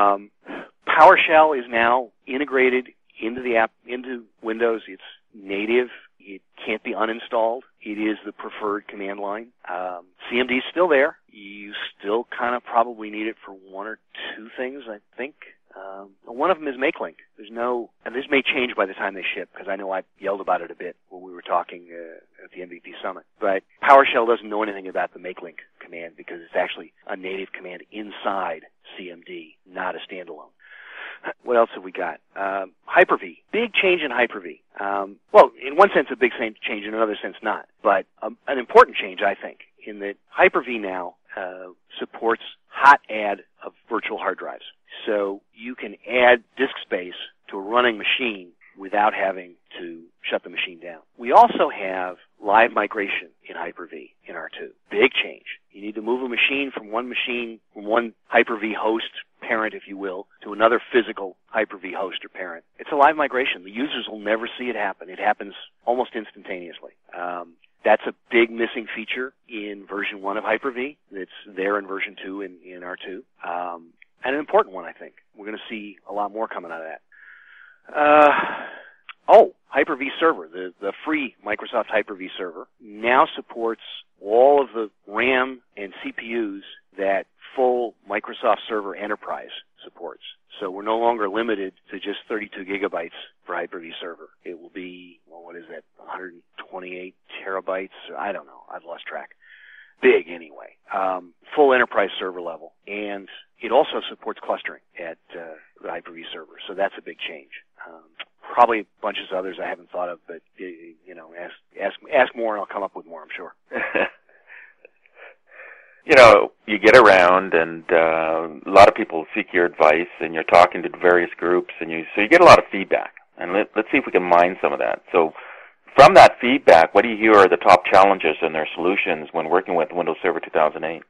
PowerShell is now integrated into the app, into Windows. It's native. It can't be uninstalled. It is the preferred command line. CMD is still there. You still kind of probably need it for one or two things, I think. One of them is MakeLink. And this may change by the time they ship, because I know I yelled about it a bit when we were talking at the MVP Summit. But PowerShell doesn't know anything about the MakeLink command because it's actually a native command inside CMD, not a standalone. What else have we got? Hyper-V. Big change in Hyper-V. Well, in one sense a big change, in another sense not. But an important change, I think, in that Hyper-V now supports hot add of virtual hard drives. So you can add disk space to a running machine without having to shut the machine down. We also have live migration in Hyper-V in R2. Big change. You need to move a machine from one Hyper-V host, parent if you will, to another physical Hyper-V host or parent. It's a live migration. The users will never see it happen. It happens almost instantaneously. That's a big missing feature in version 1 of Hyper-V. It's there in version 2 in R2. And an important one, I think. We're going to see a lot more coming out of that. Hyper-V Server, the free Microsoft Hyper-V Server, now supports all of the RAM and CPUs that full Microsoft Server Enterprise supports. So we're no longer limited to just 32 gigabytes for Hyper-V Server. It will be, 128 terabytes? I don't know. I've lost track. Big anyway. Full enterprise server level. And it also supports clustering at the Hyper-V Server. So that's a big change. Probably a bunch of others I haven't thought of, but ask more and I'll come up with more, I'm sure. You get around and a lot of people seek your advice, and you're talking to various groups, and so you get a lot of feedback. And let's see if we can mine some of that. So from that feedback, what do you hear are the top challenges and their solutions when working with Windows Server 2008?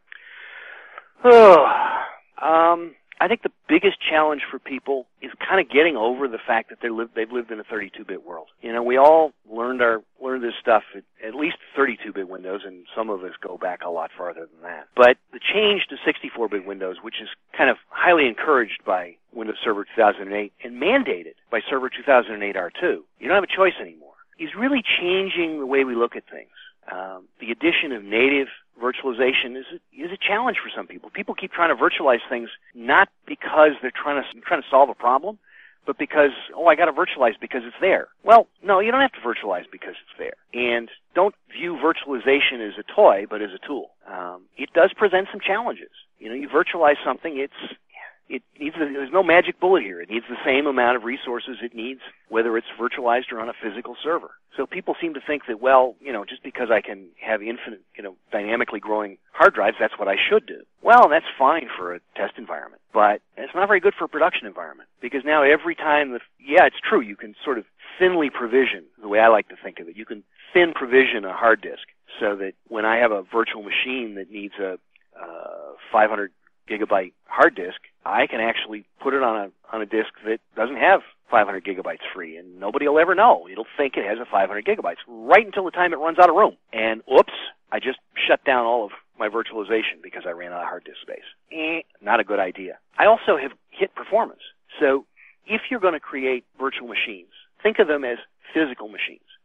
I think the biggest challenge for people is kind of getting over the fact that they've lived in a 32-bit world. We all learned this stuff at least 32-bit Windows, and some of us go back a lot farther than that. But the change to 64-bit Windows, which is kind of highly encouraged by Windows Server 2008 and mandated by Server 2008 R2, you don't have a choice anymore, is really changing the way we look at things. The addition of native virtualization is a challenge for some people. People keep trying to virtualize things not because they're trying to solve a problem, but because, I got to virtualize because it's there. Well, no, you don't have to virtualize because it's there. And don't view virtualization as a toy, but as a tool. It does present some challenges. You virtualize something, there's no magic bullet here. It needs the same amount of resources it needs, whether it's virtualized or on a physical server. So people seem to think that, just because I can have infinite, dynamically growing hard drives, that's what I should do. Well, that's fine for a test environment, but it's not very good for a production environment, because now every time it's true, you can sort of thinly provision, the way I like to think of it. You can thin provision a hard disk so that when I have a virtual machine that needs a 500 gigabyte hard disk, I can actually put it on a disk that doesn't have 500 gigabytes free, and nobody will ever know. It'll think it has a 500 gigabytes right until the time it runs out of room. And oops, I just shut down all of my virtualization because I ran out of hard disk space. Not a good idea. I also have hit performance. So if you're going to create virtual machines, think of them as physical machines.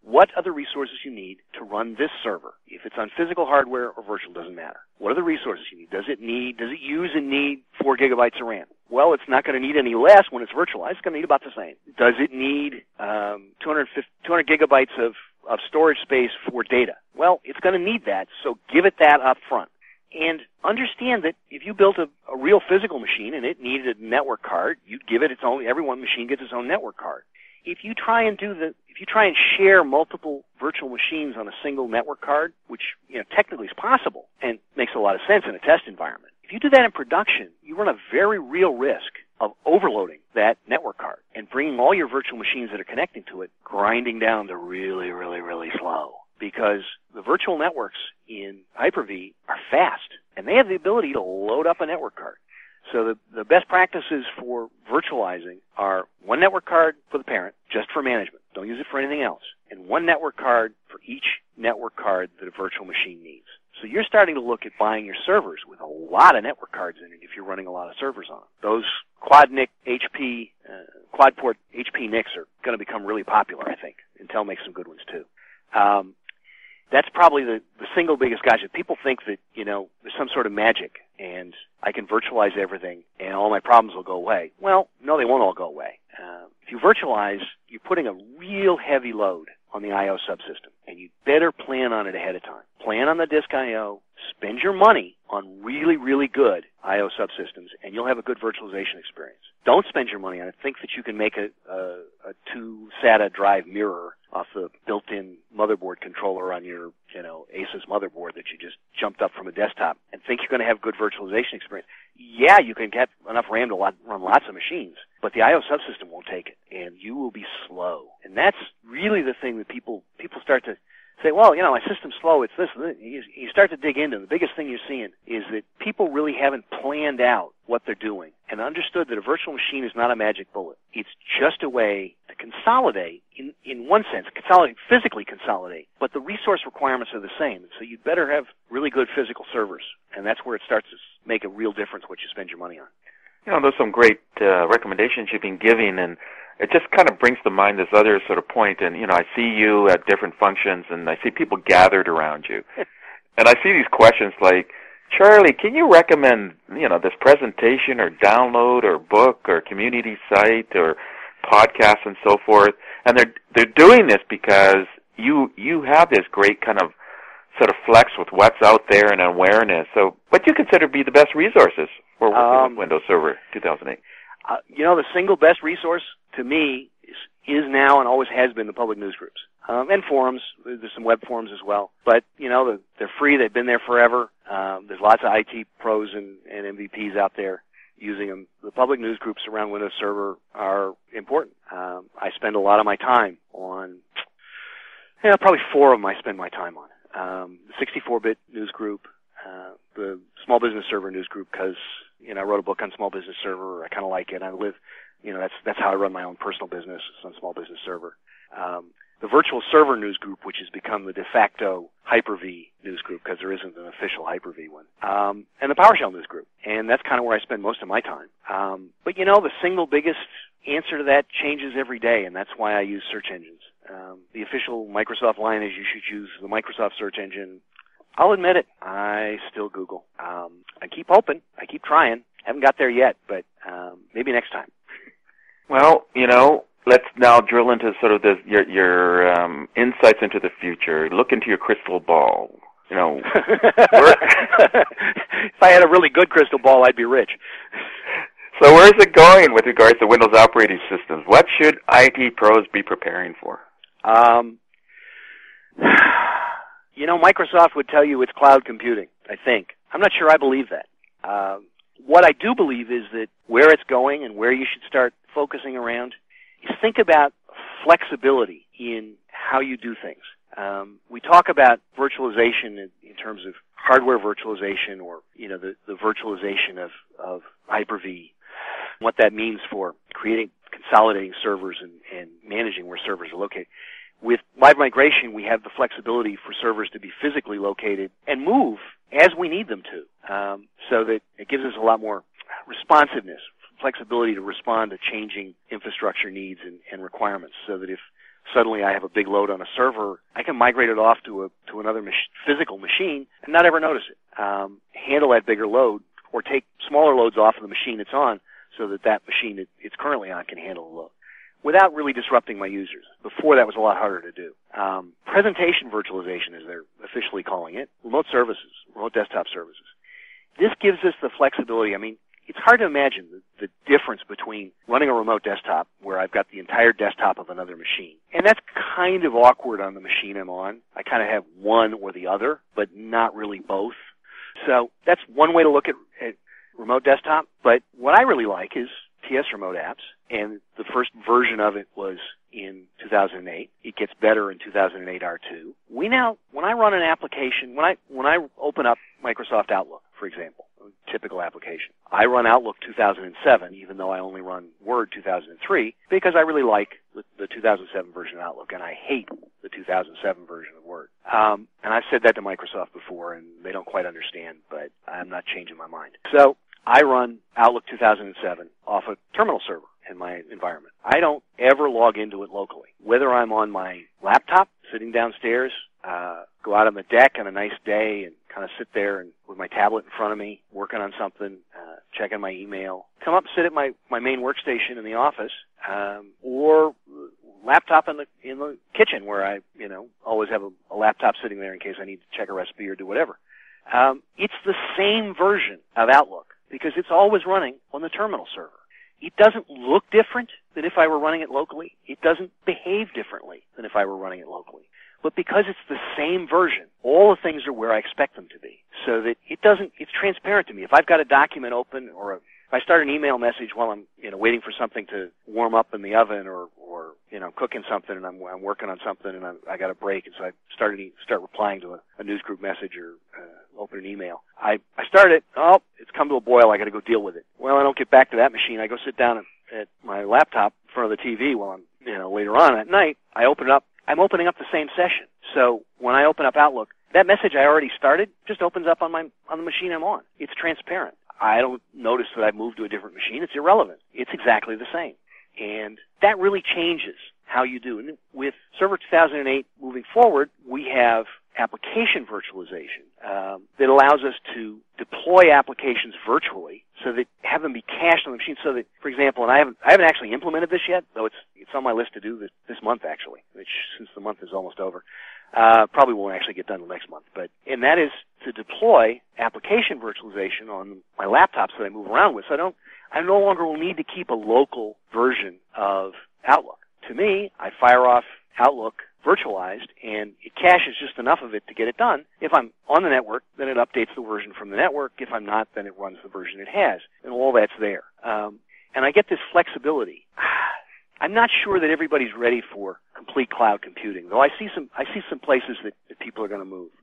what are the resources you need to run this server? If it's on physical hardware or virtual, doesn't matter. What are the resources you need? Does it use and need 4 gigabytes of RAM? Well, it's not going to need any less when it's virtualized. It's going to need about the same. Does it need 200 gigabytes of storage space for data? Well, it's going to need that, so give it that up front. And understand that if you built a real physical machine and it needed a network card, you'd give it its own, every one machine gets its own network card. If you try and share multiple virtual machines on a single network card, which, technically is possible and makes a lot of sense in a test environment, if you do that in production, you run a very real risk of overloading that network card and bringing all your virtual machines that are connecting to it grinding down to really, really, really slow. Because the virtual networks in Hyper-V are fast, and they have the ability to load up a network card. So the best practices for virtualizing are one network card for the parent, just for management. Don't use it for anything else. And one network card for each network card that a virtual machine needs. So you're starting to look at buying your servers with a lot of network cards in it if you're running a lot of servers on them. Those quad-port HP NICs are going to become really popular, I think. Intel makes some good ones, too. That's probably the single biggest gadget. People think that, there's some sort of magic and I can virtualize everything and all my problems will go away. Well, no, they won't all go away. If you virtualize, you're putting a real heavy load on the I/O subsystem, and you better plan on it ahead of time. Plan on the disk I/O, spend your money on really, really good I/O subsystems, and you'll have a good virtualization experience. Don't spend your money on it. Think that you can make a 2 SATA drive mirror off the built-in motherboard controller on your, Asus motherboard that you just jumped up from a desktop, and think you're going to have good virtualization experience. Yeah, you can get enough RAM to run lots of machines, but the I/O subsystem won't take it, and you will be slow. And that's really the thing that people start to say, well, my system's slow, it's this. You start to dig into it. The biggest thing you're seeing is that people really haven't planned out what they're doing and understood that a virtual machine is not a magic bullet. It's just a way to consolidate, in one sense, physically consolidate, but the resource requirements are the same. So you'd better have really good physical servers, and that's where it starts to make a real difference what you spend your money on. There's some great recommendations you've been giving, and it just kind of brings to mind this other sort of point. And, I see you at different functions, and I see people gathered around you. And I see these questions like, Charlie, can you recommend, this presentation or download or book or community site or podcast and so forth? And they're doing this because you have this great kind of sort of flex with what's out there and awareness. So, what you consider to be the best resources for working with Windows Server 2008? The single best resource to me is now and always has been the public news groups. And forums. There's some web forums as well. But, they're free. They've been there forever. There's lots of IT pros and MVPs out there using them. The public news groups around Windows Server are important. I spend a lot of my time on, probably 4 of them I spend my time on. The 64-bit news group, the Small Business Server news group, because, I wrote a book on Small Business Server. I kind of like it. I live, that's how I run my own personal business. It's on Small Business Server. The Virtual Server news group, which has become the de facto Hyper-V news group, because there isn't an official Hyper-V one. And the PowerShell news group. And that's kind of where I spend most of my time. But, the single biggest answer to that changes every day, and that's why I use search engines. The official Microsoft line is you should use the Microsoft search engine. I'll admit it, I still Google. I keep hoping, I keep trying. Haven't got there yet, but maybe next time. Well, let's now drill into sort of your insights into the future. Look into your crystal ball. If I had a really good crystal ball, I'd be rich. So where's it going with regards to Windows operating systems? What should IT pros be preparing for? Microsoft would tell you it's cloud computing, I think. I'm not sure I believe that. What I do believe is that where it's going and where you should start focusing around is think about flexibility in how you do things. We talk about virtualization in terms of hardware virtualization or, the virtualization of Hyper-V, what that means for consolidating servers and managing where servers are located. With Live Migration, we have the flexibility for servers to be physically located and move as we need them to, so that it gives us a lot more responsiveness, flexibility to respond to changing infrastructure needs and requirements, so that if suddenly I have a big load on a server, I can migrate it off to another physical machine and not ever notice it. Handle that bigger load, or take smaller loads off of the machine it's on, so that machine it's currently on can handle the load, without really disrupting my users. Before, that was a lot harder to do. Presentation virtualization, as they're officially calling it, remote services, remote desktop services. This gives us the flexibility. I mean, it's hard to imagine the difference between running a remote desktop, where I've got the entire desktop of another machine, and that's kind of awkward on the machine I'm on. I kind of have one or the other, but not really both. So that's one way to look at remote desktop. But what I really like is TS Remote Apps, and the first version of it was in 2008. It gets better in 2008 R2. We now, when I run an application, when I open up Microsoft Outlook, for example, a typical application, I run Outlook 2007, even though I only run Word 2003, because I really like the 2007 version of Outlook, and I hate the 2007 version of Word. And I've said that to Microsoft before, and they don't quite understand, but I'm not changing my mind. So I run Outlook 2007 off a terminal server in my environment. I don't ever log into it locally. Whether I'm on my laptop, sitting downstairs, go out on the deck on a nice day and kind of sit there and with my tablet in front of me, working on something, checking my email, come up and sit at my main workstation in the office, or laptop in the kitchen, where I always have a laptop sitting there in case I need to check a recipe or do whatever. It's the same version of Outlook, because it's always running on the terminal server. It doesn't look different than if I were running it locally. It doesn't behave differently than if I were running it locally. But because it's the same version, all the things are where I expect them to be. So that it's transparent to me. If I've got a document open, or if I start an email message while I'm, waiting for something to warm up in the oven, or cooking something, and I'm working on something, and I got a break, and so I start replying to a newsgroup message, or open an email. I start it. Oh, it's come to a boil. I got to go deal with it. Well, I don't get back to that machine. I go sit down at my laptop in front of the TV while I'm, later on at night. I open it up. I'm opening up the same session. So when I open up Outlook, that message I already started just opens up on the machine I'm on. It's transparent. I don't notice that I've moved to a different machine. It's irrelevant. It's exactly the same. And that really changes how you do. And with Server 2008 moving forward, we have application virtualization that allows us to deploy applications virtually, so that have them be cached on the machine. So that, for example, and I haven't actually implemented this yet, though it's on my list to do this month actually, which, since the month is almost over, probably won't actually get done until next month. And that is to deploy application virtualization on my laptops that I move around with. So I no longer will need to keep a local version of Outlook. To me, I fire off Outlook virtualized, and it caches just enough of it to get it done. If I'm on the network, then it updates the version from the network. If I'm not, then it runs the version it has, and all that's there. And I get this flexibility. I'm not sure that everybody's ready for complete cloud computing, though I see some places that people are going to move.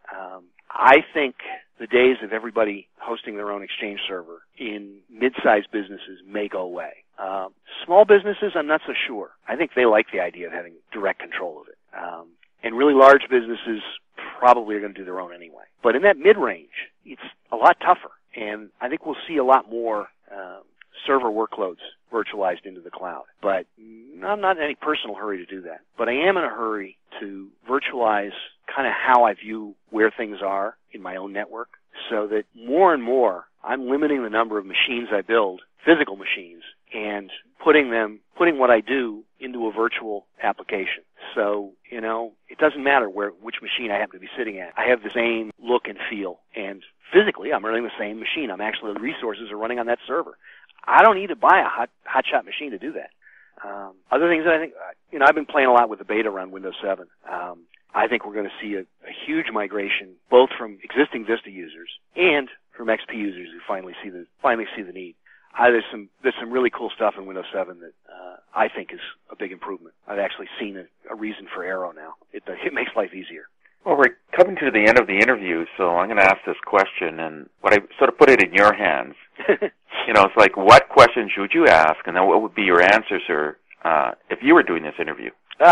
I think the days of everybody hosting their own Exchange server in mid-sized businesses may go away. Small businesses, I'm not so sure. I think they like the idea of having direct control of it. And really large businesses probably are going to do their own anyway. But in that mid-range, it's a lot tougher. And I think we'll see a lot more server workloads virtualized into the cloud. But I'm not in any personal hurry to do that. But I am in a hurry to virtualize kind of how I view where things are in my own network, so that more and more I'm limiting the number of machines I build, physical machines, and putting what I do into a virtual application. So, it doesn't matter which machine I happen to be sitting at. I have the same look and feel, and physically I'm running the same machine. The resources are running on that server. I don't need to buy a hotshot machine to do that. Other things that I think, I've been playing a lot with the beta around Windows 7. I think we're going to see a huge migration, both from existing Vista users and from XP users who finally see the need. There's some really cool stuff in Windows 7 that I think is a big improvement. I've actually seen a reason for Arrow now. It makes life easier. Well, we're coming to the end of the interview, so I'm going to ask this question, and what I sort of put it in your hands. It's like, what questions should you ask, and then what would be your answer, sir, if you were doing this interview?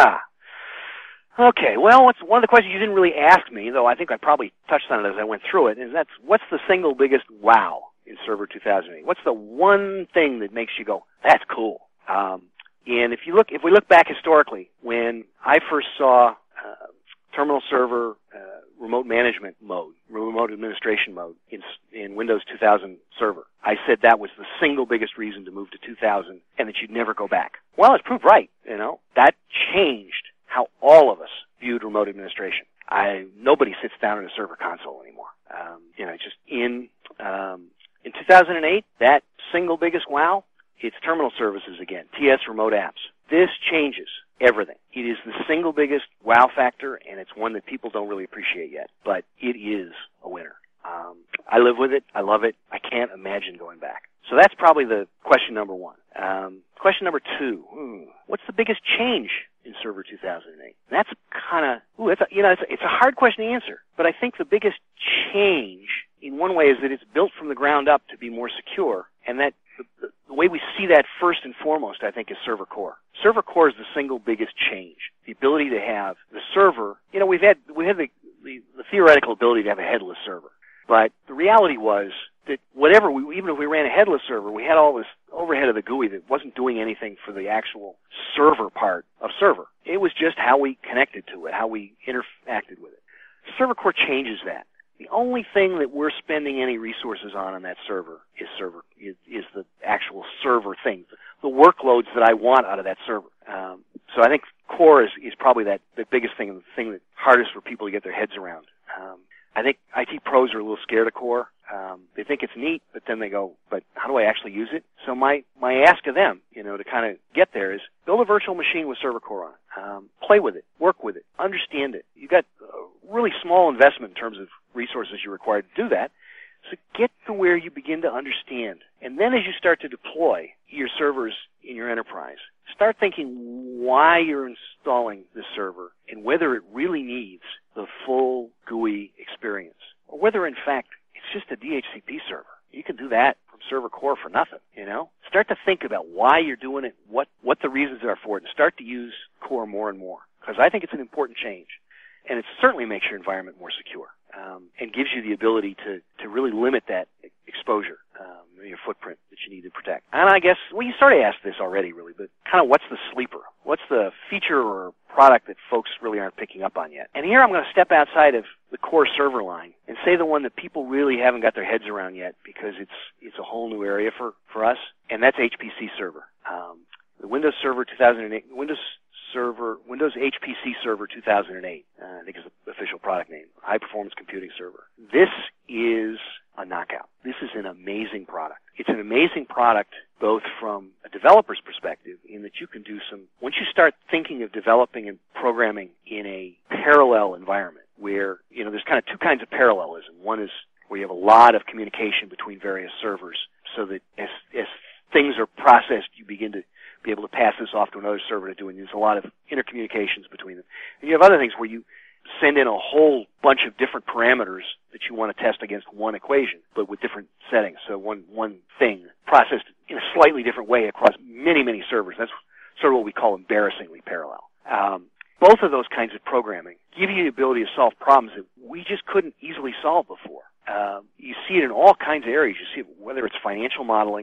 Okay. Well, one of the questions you didn't really ask me, though I think I probably touched on it as I went through it, is what's the single biggest wow in Server 2008? What's the one thing that makes you go, that's cool? And if we look back historically, when I first saw terminal server remote management mode, remote administration mode in Windows 2000 Server, I said that was the single biggest reason to move to 2000 and that you'd never go back. Well, it's proved right. That changed how all of us viewed remote administration. Nobody sits down in a server console anymore. Just in 2008, that single biggest wow, it's terminal services again, TS remote apps. This changes everything. It is the single biggest wow factor, and it's one that people don't really appreciate yet, but it is a winner. I live with it. I love it. I can't imagine going back. So that's probably the question number one. Question number two, what's the biggest change in Server 2008? That's kind of, it's a hard question to answer, but I think the biggest change in one way is that it's built from the ground up to be more secure, and that the way we see that first and foremost, I think, is Server Core. Server Core is the single biggest change. The ability to have the server, we've had the theoretical ability to have a headless server, but the reality was that even if we ran a headless server, we had all this overhead of the GUI that wasn't doing anything for the actual server part of server. It was just how we connected to it, how we interacted with it. Server Core changes that. The only thing that we're spending any resources on that server is the actual server thing, the workloads that I want out of that server. So I think Core is probably the biggest thing, and the thing that's hardest for people to get their heads around. I think IT pros are a little scared of Core. They think it's neat, but then they go, but how do I actually use it? So my ask of them, to kind of get there is build a virtual machine with Server Core on it. Play with it, work with it, understand it. You've got a really small investment in terms of resources you're required to do that. So get to where you begin to understand. And then as you start to deploy your servers in your enterprise, start thinking why you're installing this server and whether it really needs the full GUI experience, or whether in fact it's just a DHCP server. You can do that from Server Core for nothing, Start to think about why you're doing it, what the reasons are for it, and start to use Core more and more, because I think it's an important change. And it certainly makes your environment more secure, and gives you the ability to really limit that exposure, your footprint that you need to protect. And I guess, you sort of asked this already, really, but kind of what's the sleeper? What's the feature or product that folks really aren't picking up on yet? And here I'm going to step outside of the Core server line and say the one that people really haven't got their heads around yet, because it's a whole new area for us, and that's HPC Server. The Windows Server 2008, Windows HPC Server 2008, I think is the official product name, High Performance Computing Server. This is a knockout. This is an amazing product. It's an amazing product both from a developer's perspective, in that you can do once you start thinking of developing and programming in a parallel environment where, there's kind of two kinds of parallelism. One is where you have a lot of communication between various servers, so that as things are processed, you begin to be able to pass this off to another server to do it. And there's a lot of intercommunications between them. And you have other things where you send in a whole bunch of different parameters that you want to test against one equation, but with different settings. So one thing processed in a slightly different way across many, many servers. That's sort of what we call embarrassingly parallel. Both of those kinds of programming give you the ability to solve problems that we just couldn't easily solve before. You see it in all kinds of areas. You see it whether it's financial modeling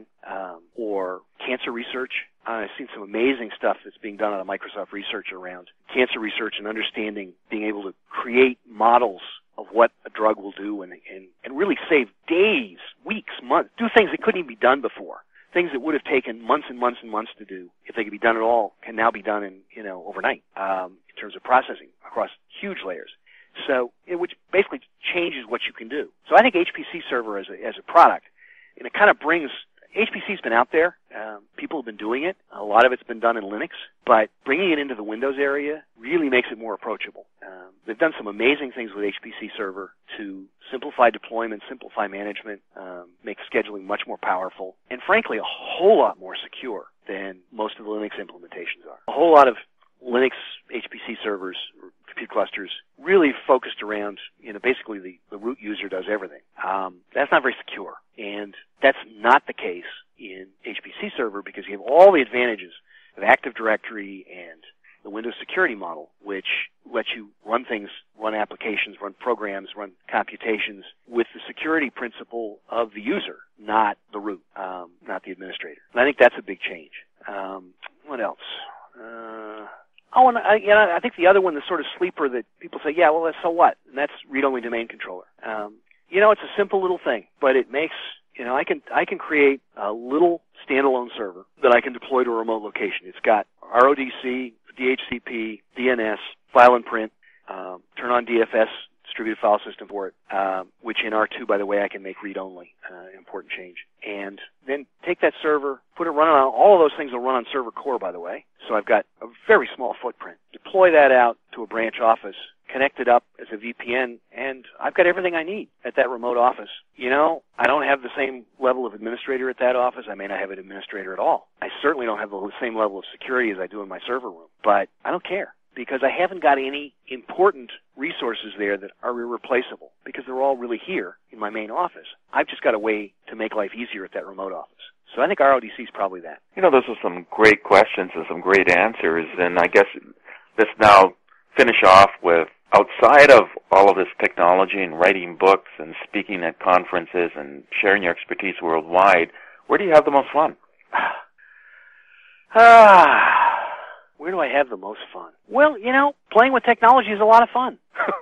or cancer research. I've seen some amazing stuff that's being done out of Microsoft Research around cancer research and understanding, being able to create models of what a drug will do and really save days, weeks, months, do things that couldn't even be done before. Things that would have taken months and months and months to do, if they could be done at all, can now be done in overnight in terms of processing across huge layers. So, which basically changes what you can do. So I think HPC Server as a product, and it kind of brings, HPC's been out there. People have been doing it. A lot of it's been done in Linux, but bringing it into the Windows area really makes it more approachable. They've done some amazing things with HPC Server to simplify deployment, simplify management, make scheduling much more powerful, and frankly, a whole lot more secure than most of the Linux implementations are. A whole lot of Linux HPC servers, or compute clusters, really focused around, basically the root user does everything. That's not very secure. And that's not the case in HPC Server, because you have all the advantages of Active Directory and the Windows security model, which lets you run things, run applications, run programs, run computations with the security principle of the user, not the root, not the administrator. And I think that's a big change. What else? I think the other one, the sort of sleeper that people say, yeah, well, so what? And that's read-only domain controller. It's a simple little thing, but it makes, I can create a little standalone server that I can deploy to a remote location. It's got RODC, DHCP, DNS, file and print, turn on DFS, distributed file system for it, which in R2, by the way, I can make read-only, important change. And then take that server, put it running on, all of those things will run on server core, by the way. So I've got a very small footprint. Deploy that out to a branch office, connect it up as a VPN, and I've got everything I need at that remote office. I don't have the same level of administrator at that office. I may not have an administrator at all. I certainly don't have the same level of security as I do in my server room, but I don't care, because I haven't got any important resources there that are irreplaceable, because they're all really here in my main office. I've just got a way to make life easier at that remote office. So I think RODC is probably that. Those are some great questions and some great answers, and I guess let's now finish off with, outside of all of this technology and writing books and speaking at conferences and sharing your expertise worldwide, where do you have the most fun? Where do I have the most fun? Well, playing with technology is a lot of fun.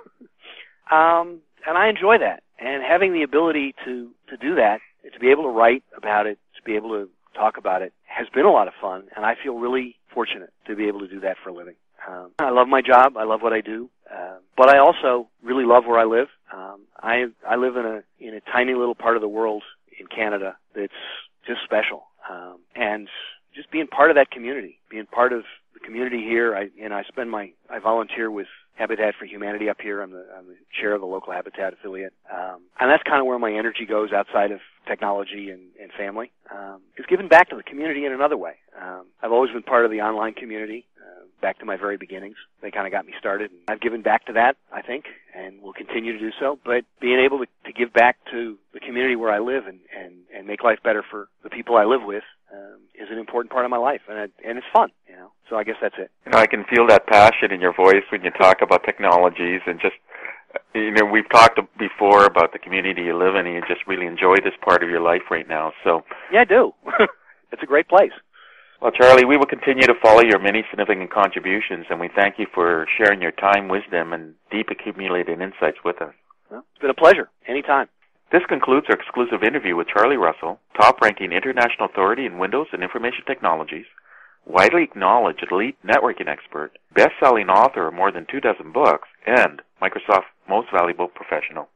And I enjoy that. And having the ability to do that, to be able to write about it, to be able to talk about it, has been a lot of fun. And I feel really fortunate to be able to do that for a living. I love my job. I love what I do. But I also really love where I live. I live in a tiny little part of the world in Canada that's just special. And just being part of that community, being part of the community here. I volunteer with Habitat for Humanity up here. I'm the chair of the local Habitat affiliate. And that's kind of where my energy goes outside of technology and family. It's giving back to the community in another way. I've always been part of the online community, back to my very beginnings. They kind of got me started. I've given back to that, I think, and will continue to do so. But being able to give back to the community where I live and make life better for the people I live with is an important part of my life, and it's fun, So I guess that's it. I can feel that passion in your voice when you talk about technologies, and just, we've talked before about the community you live in, and you just really enjoy this part of your life right now. So yeah, I do. It's a great place. Well, Charlie, we will continue to follow your many significant contributions, and we thank you for sharing your time, wisdom, and deep accumulated insights with us. Well, it's been a pleasure. Anytime. This concludes our exclusive interview with Charlie Russell, top-ranking international authority in Windows and information technologies, widely acknowledged elite networking expert, best-selling author of more than 24 books, and Microsoft's most valuable professional.